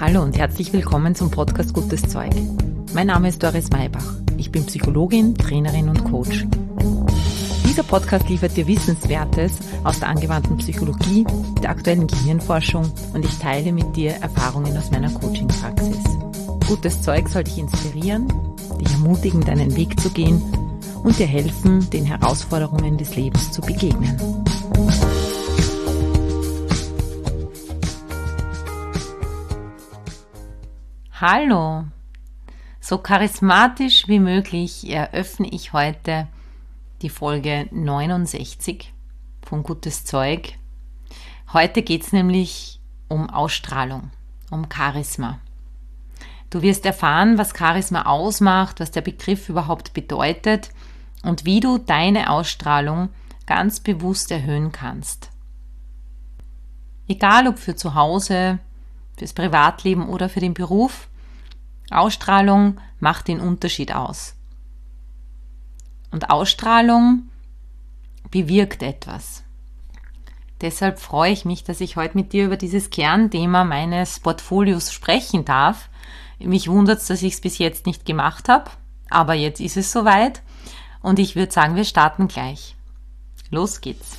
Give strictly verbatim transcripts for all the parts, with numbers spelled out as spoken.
Hallo und herzlich willkommen zum Podcast Gutes Zeug. Mein Name ist Doris Maybach. Ich bin Psychologin, Trainerin und Coach. Dieser Podcast liefert dir Wissenswertes aus der angewandten Psychologie, der aktuellen Gehirnforschung und ich teile mit dir Erfahrungen aus meiner Coaching-Praxis. Gutes Zeug soll dich inspirieren, dich ermutigen, deinen Weg zu gehen und dir helfen, den Herausforderungen des Lebens zu begegnen. Hallo! So charismatisch wie möglich eröffne ich heute die Folge neunundsechzig von Gutes Zeug. Heute geht es nämlich um Ausstrahlung, um Charisma. Du wirst erfahren, was Charisma ausmacht, was der Begriff überhaupt bedeutet und wie du deine Ausstrahlung ganz bewusst erhöhen kannst. Egal ob für zu Hause, fürs Privatleben oder für den Beruf, Ausstrahlung macht den Unterschied aus. Und Ausstrahlung bewirkt etwas. Deshalb freue ich mich, dass ich heute mit dir über dieses Kernthema meines Portfolios sprechen darf. Mich wundert es, dass ich es bis jetzt nicht gemacht habe, aber jetzt ist es soweit und ich würde sagen, wir starten gleich. Los geht's!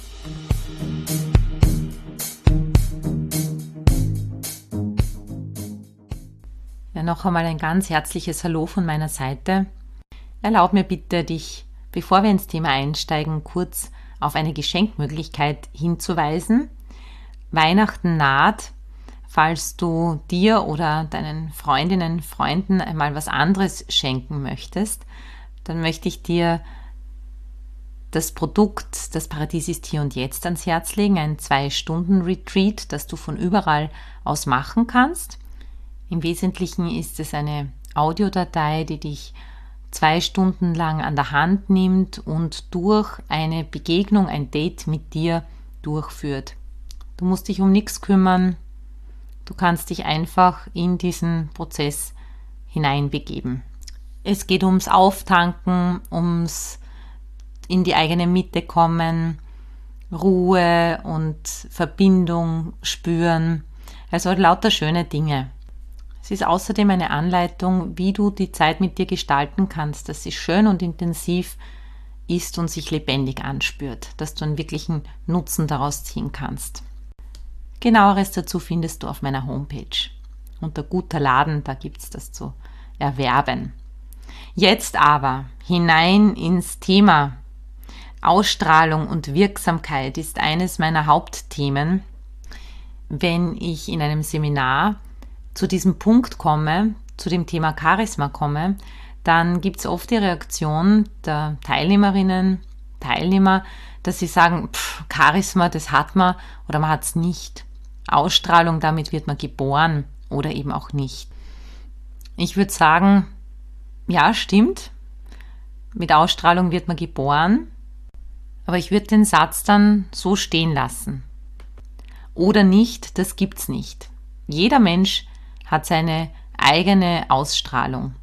Ja, noch einmal ein ganz herzliches Hallo von meiner Seite. Erlaub mir bitte, dich, bevor wir ins Thema einsteigen, kurz auf eine Geschenkmöglichkeit hinzuweisen. Weihnachten naht. Falls du dir oder deinen Freundinnen, Freunden einmal was anderes schenken möchtest, dann möchte ich dir das Produkt Das Paradies ist hier und jetzt ans Herz legen, ein Zwei-Stunden-Retreat, das du von überall aus machen kannst. Im Wesentlichen ist es eine Audiodatei, die dich zwei Stunden lang an der Hand nimmt und durch eine Begegnung, ein Date mit dir durchführt. Du musst dich um nichts kümmern, du kannst dich einfach in diesen Prozess hineinbegeben. Es geht ums Auftanken, ums in die eigene Mitte kommen, Ruhe und Verbindung spüren, also lauter schöne Dinge. Es ist außerdem eine Anleitung, wie du die Zeit mit dir gestalten kannst, dass sie schön und intensiv ist und sich lebendig anspürt, dass du einen wirklichen Nutzen daraus ziehen kannst. Genaueres dazu findest du auf meiner Homepage. Unter Guter Laden, da gibt es das zu erwerben. Jetzt aber hinein ins Thema. Ausstrahlung und Wirksamkeit ist eines meiner Hauptthemen, wenn ich in einem Seminar zu diesem Punkt komme, zu dem Thema Charisma komme, dann gibt es oft die Reaktion der Teilnehmerinnen, Teilnehmer, dass sie sagen, pff, Charisma, das hat man oder man hat es nicht. Ausstrahlung, damit wird man geboren oder eben auch nicht. Ich würde sagen, ja, stimmt, mit Ausstrahlung wird man geboren, aber ich würde den Satz dann so stehen lassen. Oder nicht, das gibt's nicht. Jeder Mensch hat seine eigene Ausstrahlung.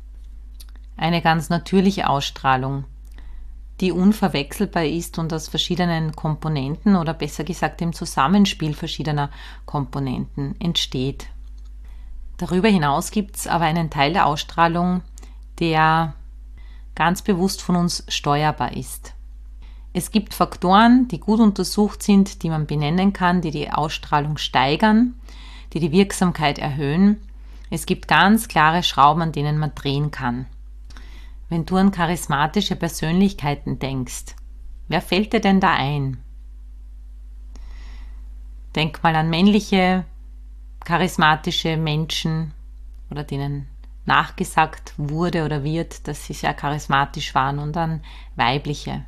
Eine ganz natürliche Ausstrahlung, die unverwechselbar ist und aus verschiedenen Komponenten oder besser gesagt im Zusammenspiel verschiedener Komponenten entsteht. Darüber hinaus gibt es aber einen Teil der Ausstrahlung, der ganz bewusst von uns steuerbar ist. Es gibt Faktoren, die gut untersucht sind, die man benennen kann, die die Ausstrahlung steigern, die die Wirksamkeit erhöhen. Es gibt ganz klare Schrauben, an denen man drehen kann. Wenn du an charismatische Persönlichkeiten denkst, wer fällt dir denn da ein? Denk mal an männliche, charismatische Menschen oder denen nachgesagt wurde oder wird, dass sie sehr charismatisch waren und an weibliche.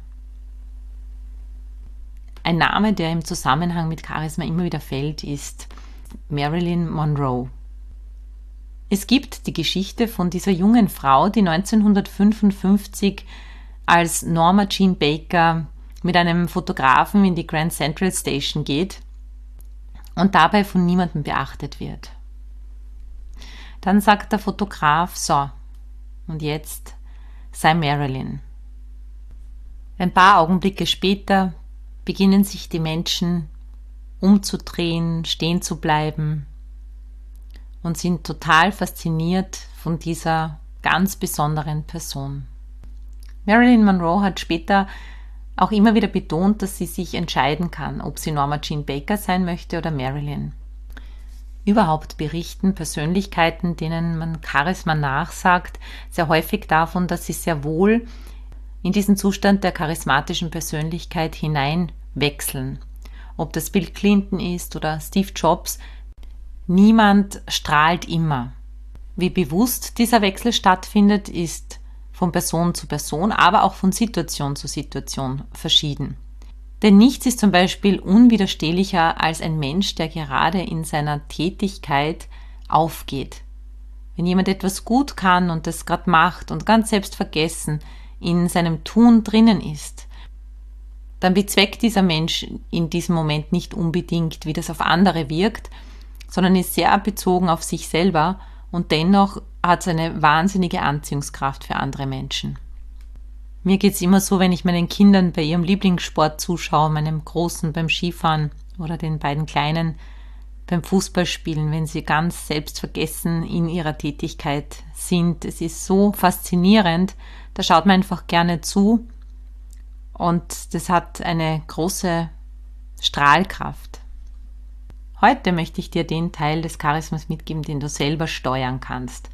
Ein Name, der im Zusammenhang mit Charisma immer wieder fällt, ist Marilyn Monroe. Es gibt die Geschichte von dieser jungen Frau, die neunzehnhundertfünfundfünfzig als Norma Jean Baker mit einem Fotografen in die Grand Central Station geht und dabei von niemandem beachtet wird. Dann sagt der Fotograf, so, und jetzt sei Marilyn. Ein paar Augenblicke später beginnen sich die Menschen umzudrehen, stehen zu bleiben und sind total fasziniert von dieser ganz besonderen Person. Marilyn Monroe hat später auch immer wieder betont, dass sie sich entscheiden kann, ob sie Norma Jean Baker sein möchte oder Marilyn. Überhaupt berichten Persönlichkeiten, denen man Charisma nachsagt, sehr häufig davon, dass sie sehr wohl in diesen Zustand der charismatischen Persönlichkeit hineinwechseln. Ob das Bill Clinton ist oder Steve Jobs, niemand strahlt immer. Wie bewusst dieser Wechsel stattfindet, ist von Person zu Person, aber auch von Situation zu Situation verschieden. Denn nichts ist zum Beispiel unwiderstehlicher als ein Mensch, der gerade in seiner Tätigkeit aufgeht. Wenn jemand etwas gut kann und das gerade macht und ganz selbstvergessen in seinem Tun drinnen ist, dann bezweckt dieser Mensch in diesem Moment nicht unbedingt, wie das auf andere wirkt, sondern ist sehr bezogen auf sich selber und dennoch hat es eine wahnsinnige Anziehungskraft für andere Menschen. Mir geht es immer so, wenn ich meinen Kindern bei ihrem Lieblingssport zuschaue, meinem Großen beim Skifahren oder den beiden Kleinen beim Fußballspielen, wenn sie ganz selbstvergessen in ihrer Tätigkeit sind. Es ist so faszinierend, da schaut man einfach gerne zu und das hat eine große Strahlkraft. Heute möchte ich dir den Teil des Charismas mitgeben, den du selber steuern kannst.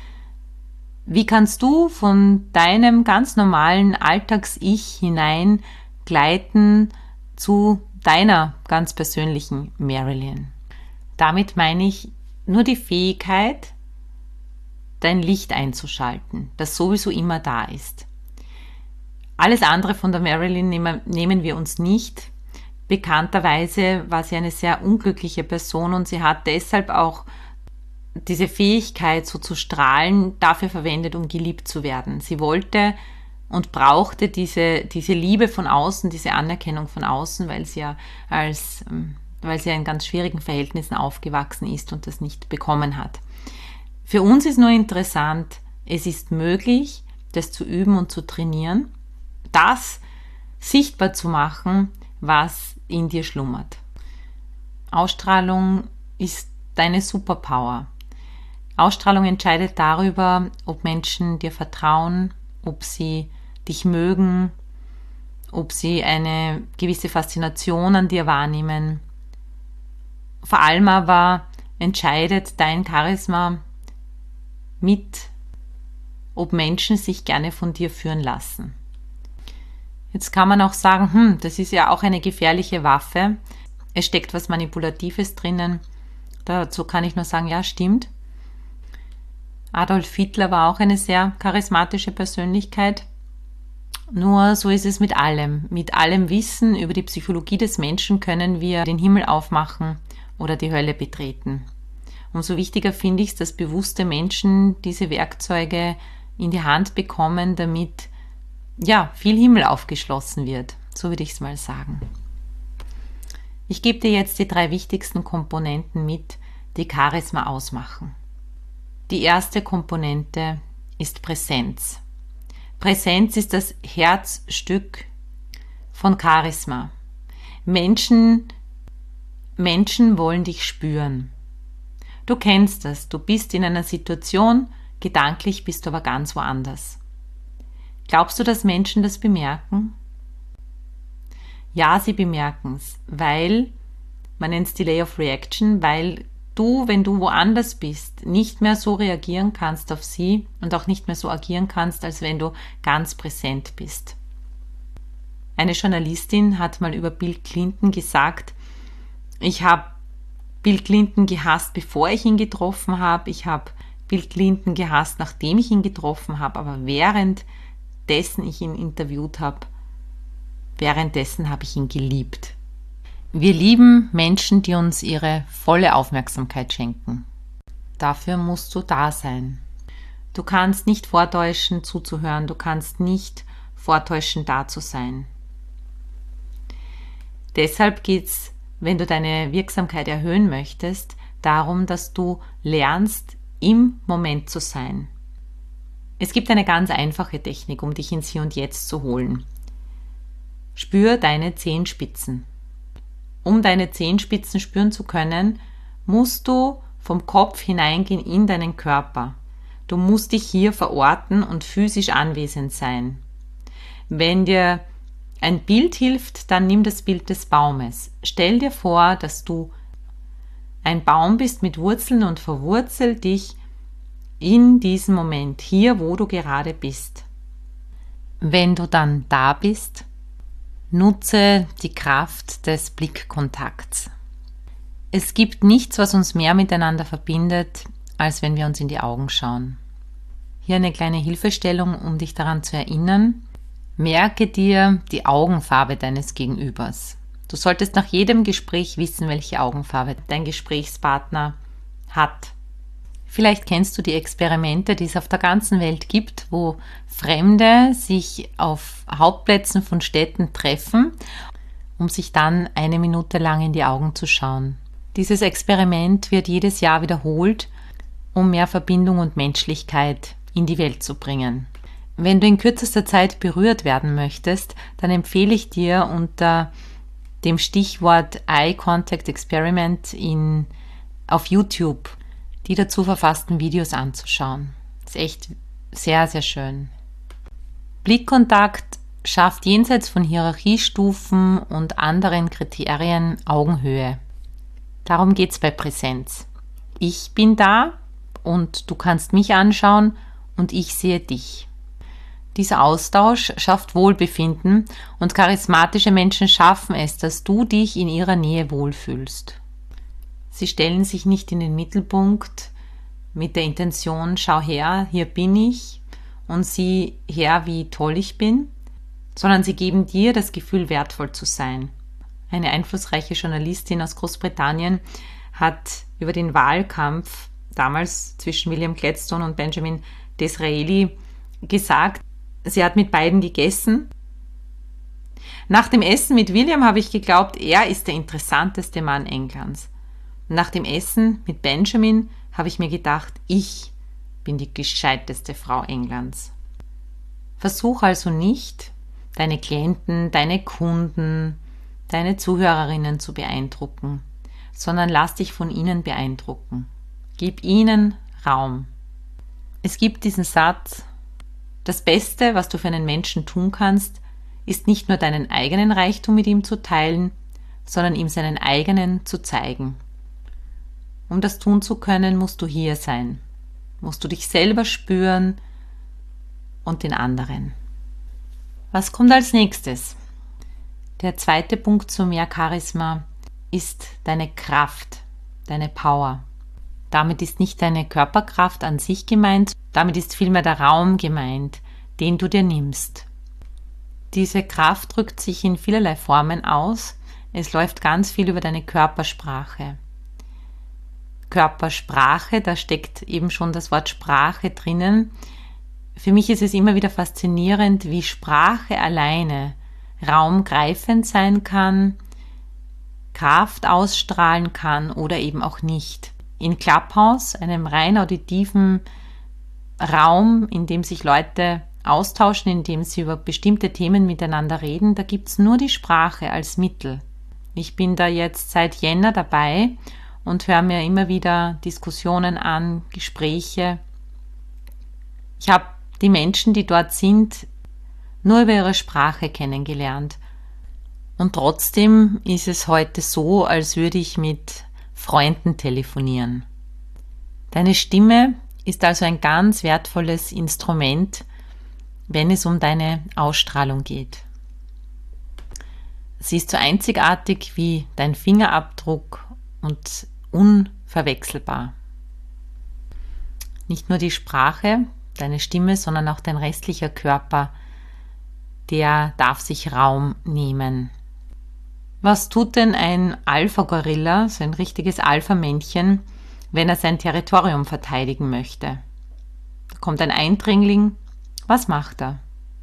Wie kannst du von deinem ganz normalen Alltags-Ich hinein gleiten zu deiner ganz persönlichen Marilyn? Damit meine ich nur die Fähigkeit, dein Licht einzuschalten, das sowieso immer da ist. Alles andere von der Marilyn nehmen wir uns nicht. Bekannterweise war sie eine sehr unglückliche Person und sie hat deshalb auch diese Fähigkeit, so zu strahlen, dafür verwendet, um geliebt zu werden. Sie wollte und brauchte diese, diese Liebe von außen, diese Anerkennung von außen, weil sie ja als, weil sie in ganz schwierigen Verhältnissen aufgewachsen ist und das nicht bekommen hat. Für uns ist nur interessant, es ist möglich, das zu üben und zu trainieren, das sichtbar zu machen, was in dir schlummert. Ausstrahlung ist deine Superpower. Ausstrahlung entscheidet darüber, ob Menschen dir vertrauen, ob sie dich mögen, ob sie eine gewisse Faszination an dir wahrnehmen. Vor allem aber entscheidet dein Charisma mit, ob Menschen sich gerne von dir führen lassen. Jetzt kann man auch sagen, hm, das ist ja auch eine gefährliche Waffe. Es steckt was Manipulatives drinnen. Dazu kann ich nur sagen, ja, stimmt. Adolf Hitler war auch eine sehr charismatische Persönlichkeit. Nur so ist es mit allem. Mit allem Wissen über die Psychologie des Menschen können wir den Himmel aufmachen oder die Hölle betreten. Umso wichtiger finde ich es, dass bewusste Menschen diese Werkzeuge in die Hand bekommen, damit ja, viel Himmel aufgeschlossen wird. So würde ich es mal sagen. Ich gebe dir jetzt die drei wichtigsten Komponenten mit, die Charisma ausmachen. Die erste Komponente ist Präsenz. Präsenz ist das Herzstück von Charisma. Menschen, Menschen wollen dich spüren. Du kennst das, du bist in einer Situation, gedanklich bist du aber ganz woanders. Glaubst du, dass Menschen das bemerken? Ja, sie bemerken es, weil, man nennt es Delay of Reaction, weil du, wenn du woanders bist, nicht mehr so reagieren kannst auf sie und auch nicht mehr so agieren kannst, als wenn du ganz präsent bist. Eine Journalistin hat mal über Bill Clinton gesagt, ich habe Bill Clinton gehasst, bevor ich ihn getroffen habe, ich habe Bill Clinton gehasst, nachdem ich ihn getroffen habe, aber währenddessen ich ihn interviewt habe, währenddessen habe ich ihn geliebt. Wir lieben Menschen, die uns ihre volle Aufmerksamkeit schenken. Dafür musst du da sein. Du kannst nicht vortäuschen, zuzuhören. Du kannst nicht vortäuschen, da zu sein. Deshalb geht es, wenn du deine Wirksamkeit erhöhen möchtest, darum, dass du lernst, im Moment zu sein. Es gibt eine ganz einfache Technik, um dich ins Hier und Jetzt zu holen. Spür deine Zehenspitzen. Um deine Zehenspitzen spüren zu können, musst du vom Kopf hineingehen in deinen Körper. Du musst dich hier verorten und physisch anwesend sein. Wenn dir ein Bild hilft, dann nimm das Bild des Baumes. Stell dir vor, dass du ein Baum bist mit Wurzeln und verwurzel dich in diesem Moment, hier wo du gerade bist. Wenn du dann da bist, nutze die Kraft des Blickkontakts. Es gibt nichts, was uns mehr miteinander verbindet, als wenn wir uns in die Augen schauen. Hier eine kleine Hilfestellung, um dich daran zu erinnern. Merke dir die Augenfarbe deines Gegenübers. Du solltest nach jedem Gespräch wissen, welche Augenfarbe dein Gesprächspartner hat. Vielleicht kennst du die Experimente, die es auf der ganzen Welt gibt, wo Fremde sich auf Hauptplätzen von Städten treffen, um sich dann eine Minute lang in die Augen zu schauen. Dieses Experiment wird jedes Jahr wiederholt, um mehr Verbindung und Menschlichkeit in die Welt zu bringen. Wenn du in kürzester Zeit berührt werden möchtest, dann empfehle ich dir unter dem Stichwort Eye Contact Experiment in, auf YouTube die dazu verfassten Videos anzuschauen. Das ist echt sehr, sehr schön. Blickkontakt schafft jenseits von Hierarchiestufen und anderen Kriterien Augenhöhe. Darum geht es bei Präsenz. Ich bin da und du kannst mich anschauen und ich sehe dich. Dieser Austausch schafft Wohlbefinden und charismatische Menschen schaffen es, dass du dich in ihrer Nähe wohlfühlst. Sie stellen sich nicht in den Mittelpunkt mit der Intention, schau her, hier bin ich und sieh her, wie toll ich bin, sondern sie geben dir das Gefühl, wertvoll zu sein. Eine einflussreiche Journalistin aus Großbritannien hat über den Wahlkampf damals zwischen William Gladstone und Benjamin Disraeli gesagt, sie hat mit beiden gegessen. Nach dem Essen mit William habe ich geglaubt, er ist der interessanteste Mann Englands. Nach dem Essen mit Benjamin habe ich mir gedacht, ich bin die gescheiteste Frau Englands. Versuch also nicht, deine Klienten, deine Kunden, deine Zuhörerinnen zu beeindrucken, sondern lass dich von ihnen beeindrucken. Gib ihnen Raum. Es gibt diesen Satz: Das Beste, was du für einen Menschen tun kannst, ist nicht nur deinen eigenen Reichtum mit ihm zu teilen, sondern ihm seinen eigenen zu zeigen. Um das tun zu können, musst du hier sein. Musst du dich selber spüren und den anderen. Was kommt als nächstes? Der zweite Punkt zu mehr Charisma ist deine Kraft, deine Power. Damit ist nicht deine Körperkraft an sich gemeint, damit ist vielmehr der Raum gemeint, den du dir nimmst. Diese Kraft drückt sich in vielerlei Formen aus. Es läuft ganz viel über deine Körpersprache. Körpersprache, da steckt eben schon das Wort Sprache drinnen. Für mich ist es immer wieder faszinierend, wie Sprache alleine raumgreifend sein kann, Kraft ausstrahlen kann oder eben auch nicht. In Clubhouse, einem rein auditiven Raum, in dem sich Leute austauschen, in dem sie über bestimmte Themen miteinander reden, da gibt es nur die Sprache als Mittel. Ich bin da jetzt seit Jänner dabei und höre mir immer wieder Diskussionen an, Gespräche. Ich habe die Menschen, die dort sind, nur über ihre Sprache kennengelernt. Und trotzdem ist es heute so, als würde ich mit Freunden telefonieren. Deine Stimme ist also ein ganz wertvolles Instrument, wenn es um deine Ausstrahlung geht. Sie ist so einzigartig wie dein Fingerabdruck und unverwechselbar. Nicht nur die Sprache, deine Stimme, sondern auch dein restlicher Körper, der darf sich Raum nehmen. Was tut denn ein Alpha-Gorilla, so ein richtiges Alpha-Männchen, wenn er sein Territorium verteidigen möchte? Da kommt ein Eindringling, was macht er?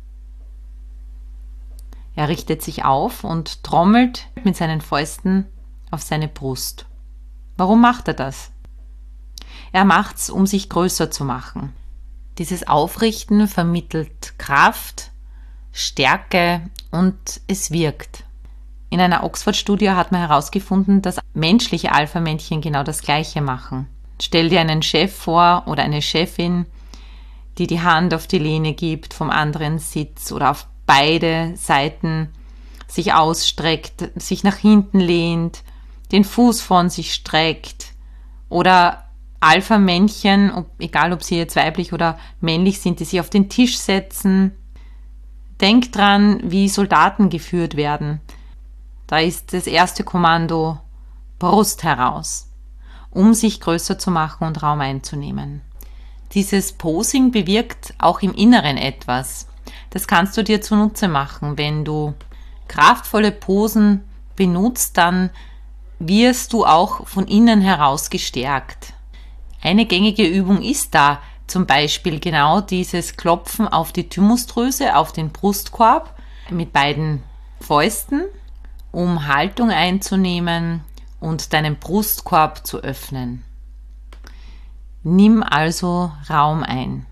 Er richtet sich auf und trommelt mit seinen Fäusten auf seine Brust. Warum macht er das? Er macht's, um sich größer zu machen. Dieses Aufrichten vermittelt Kraft, Stärke und es wirkt. In einer Oxford-Studie hat man herausgefunden, dass menschliche Alpha-Männchen genau das Gleiche machen. Stell dir einen Chef vor oder eine Chefin, die die Hand auf die Lehne gibt vom anderen Sitz oder auf beide Seiten sich ausstreckt, sich nach hinten lehnt, den Fuß von sich streckt oder Alpha-Männchen, ob, egal ob sie jetzt weiblich oder männlich sind, die sich auf den Tisch setzen. Denk dran, wie Soldaten geführt werden. Da ist das erste Kommando Brust heraus, um sich größer zu machen und Raum einzunehmen. Dieses Posing bewirkt auch im Inneren etwas. Das kannst du dir zunutze machen. Wenn du kraftvolle Posen benutzt, dann wirst du auch von innen heraus gestärkt. Eine gängige Übung ist da zum Beispiel genau dieses Klopfen auf die Thymusdrüse, auf den Brustkorb mit beiden Fäusten, um Haltung einzunehmen und deinen Brustkorb zu öffnen. Nimm also Raum ein.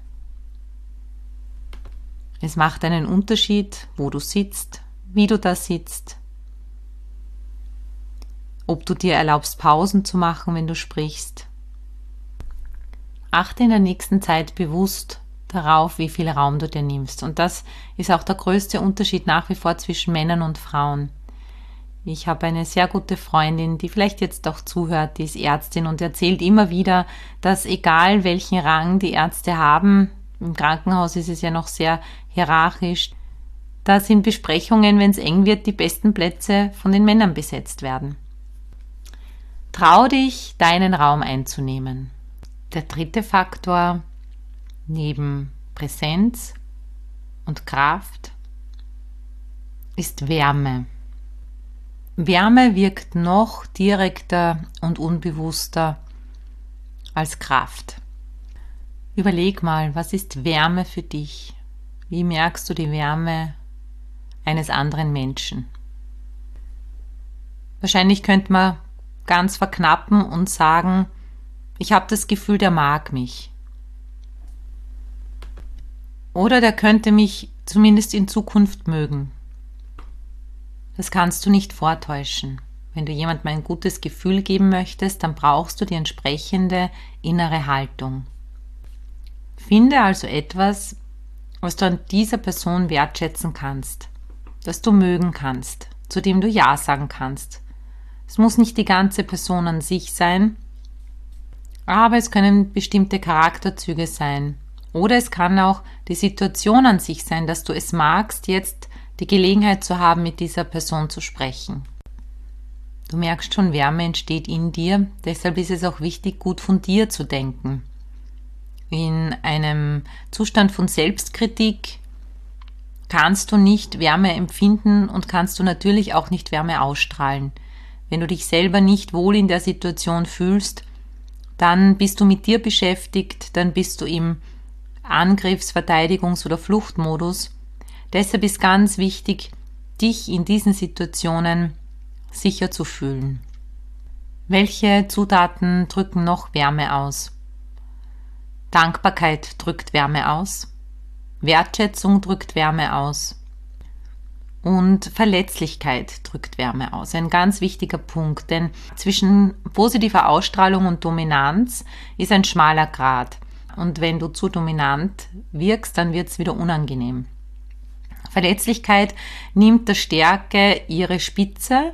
Es macht einen Unterschied, wo du sitzt, wie du da sitzt, ob du dir erlaubst, Pausen zu machen, wenn du sprichst. Achte in der nächsten Zeit bewusst darauf, wie viel Raum du dir nimmst. Und das ist auch der größte Unterschied nach wie vor zwischen Männern und Frauen. Ich habe eine sehr gute Freundin, die vielleicht jetzt auch zuhört, die ist Ärztin und erzählt immer wieder, dass egal welchen Rang die Ärzte haben, im Krankenhaus ist es ja noch sehr hierarchisch, dass in Besprechungen, wenn es eng wird, die besten Plätze von den Männern besetzt werden. Trau dich, deinen Raum einzunehmen. Der dritte Faktor neben Präsenz und Kraft ist Wärme. Wärme wirkt noch direkter und unbewusster als Kraft. Überleg mal, was ist Wärme für dich? Wie merkst du die Wärme eines anderen Menschen? Wahrscheinlich könnte man ganz verknappen und sagen, ich habe das Gefühl, der mag mich. Oder der könnte mich zumindest in Zukunft mögen. Das kannst du nicht vortäuschen. Wenn du jemandem ein gutes Gefühl geben möchtest, dann brauchst du die entsprechende innere Haltung. Finde also etwas, was du an dieser Person wertschätzen kannst, das du mögen kannst, zu dem du Ja sagen kannst. Es muss nicht die ganze Person an sich sein, aber es können bestimmte Charakterzüge sein. Oder es kann auch die Situation an sich sein, dass du es magst, jetzt die Gelegenheit zu haben, mit dieser Person zu sprechen. Du merkst schon, Wärme entsteht in dir, deshalb ist es auch wichtig, gut von dir zu denken. In einem Zustand von Selbstkritik kannst du nicht Wärme empfinden und kannst du natürlich auch nicht Wärme ausstrahlen. Wenn du dich selber nicht wohl in der Situation fühlst, dann bist du mit dir beschäftigt, dann bist du im Angriffs-, Verteidigungs- oder Fluchtmodus. Deshalb ist ganz wichtig, dich in diesen Situationen sicher zu fühlen. Welche Zutaten drücken noch Wärme aus? Dankbarkeit drückt Wärme aus, Wertschätzung drückt Wärme aus und Verletzlichkeit drückt Wärme aus. Ein ganz wichtiger Punkt, denn zwischen positiver Ausstrahlung und Dominanz ist ein schmaler Grat. Und wenn du zu dominant wirkst, dann wird es wieder unangenehm. Verletzlichkeit nimmt der Stärke ihre Spitze.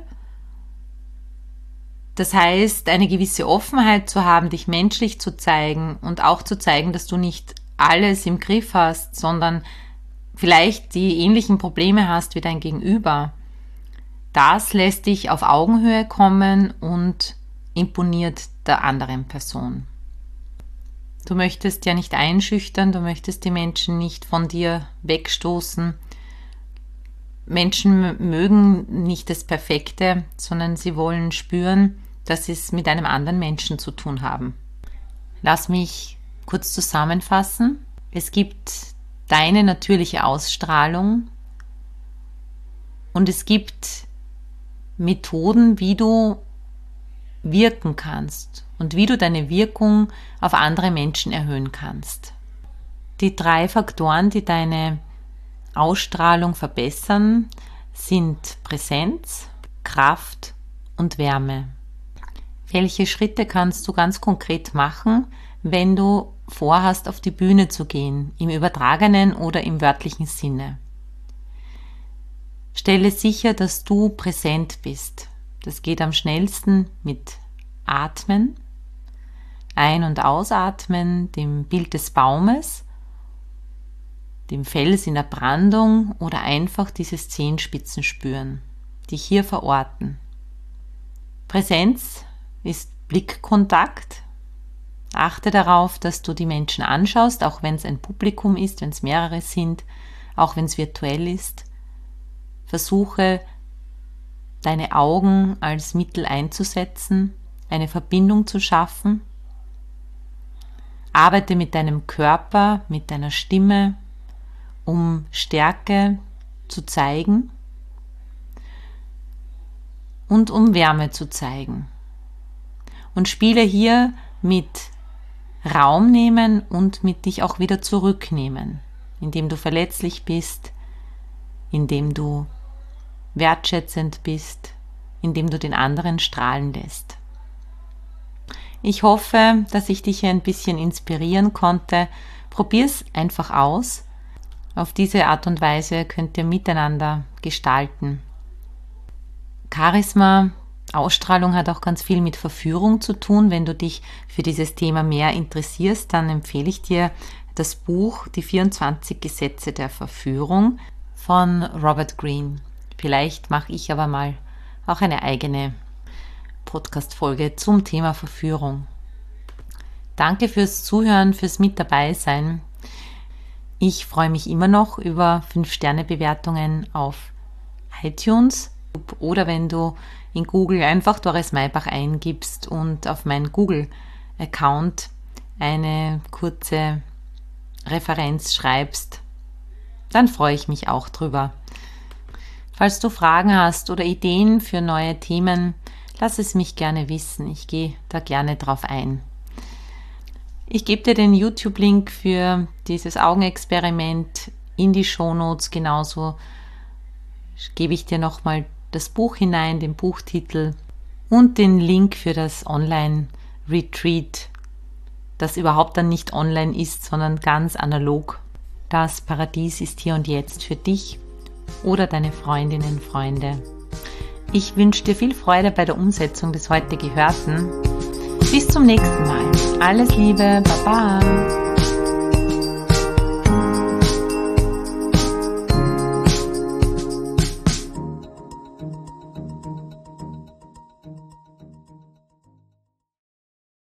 Das heißt, eine gewisse Offenheit zu haben, dich menschlich zu zeigen und auch zu zeigen, dass du nicht alles im Griff hast, sondern vielleicht die ähnlichen Probleme hast wie dein Gegenüber. Das lässt dich auf Augenhöhe kommen und imponiert der anderen Person. Du möchtest ja nicht einschüchtern, du möchtest die Menschen nicht von dir wegstoßen. Menschen mögen nicht das Perfekte, sondern sie wollen spüren, dass sie es mit einem anderen Menschen zu tun haben. Lass mich kurz zusammenfassen. Es gibt deine natürliche Ausstrahlung und es gibt Methoden, wie du wirken kannst und wie du deine Wirkung auf andere Menschen erhöhen kannst. Die drei Faktoren, die deine Ausstrahlung verbessern, sind Präsenz, Kraft und Wärme. Welche Schritte kannst du ganz konkret machen, wenn du vorhast, auf die Bühne zu gehen, im übertragenen oder im wörtlichen Sinne? Stelle sicher, dass du präsent bist. Das geht am schnellsten mit Atmen, Ein- und Ausatmen, dem Bild des Baumes, dem Fels in der Brandung oder einfach diese Zehenspitzen spüren, dich hier verorten. Präsenz ist Blickkontakt. Achte darauf, dass du die Menschen anschaust, auch wenn es ein Publikum ist, wenn es mehrere sind, auch wenn es virtuell ist. Versuche, deine Augen als Mittel einzusetzen, eine Verbindung zu schaffen. Arbeite mit deinem Körper, mit deiner Stimme, um Stärke zu zeigen und um Wärme zu zeigen. Und spiele hier mit Raum nehmen und mit dich auch wieder zurücknehmen, indem du verletzlich bist, indem du wertschätzend bist, indem du den anderen strahlen lässt. Ich hoffe, dass ich dich ein bisschen inspirieren konnte. Probier's einfach aus. Auf diese Art und Weise könnt ihr miteinander gestalten. Charisma, Ausstrahlung hat auch ganz viel mit Verführung zu tun. Wenn du dich für dieses Thema mehr interessierst, dann empfehle ich dir das Buch Die vierundzwanzig Gesetze der Verführung von Robert Greene. Vielleicht mache ich aber mal auch eine eigene Podcast-Folge zum Thema Verführung. Danke fürs Zuhören, fürs Mit dabei sein. Ich freue mich immer noch über fünf Sterne Bewertungen auf iTunes oder wenn du in Google einfach Doris Maybach eingibst und auf meinen Google-Account eine kurze Referenz schreibst, dann freue ich mich auch drüber. Falls du Fragen hast oder Ideen für neue Themen, lass es mich gerne wissen. Ich gehe da gerne drauf ein. Ich gebe dir den YouTube-Link für dieses Augenexperiment in die Shownotes. Genauso gebe ich dir nochmal das Buch hinein, den Buchtitel und den Link für das Online-Retreat, das überhaupt dann nicht online ist, sondern ganz analog. Das Paradies ist hier und jetzt für dich oder deine Freundinnen und Freunde. Ich wünsche dir viel Freude bei der Umsetzung des heute Gehörten. Bis zum nächsten Mal. Alles Liebe, Baba.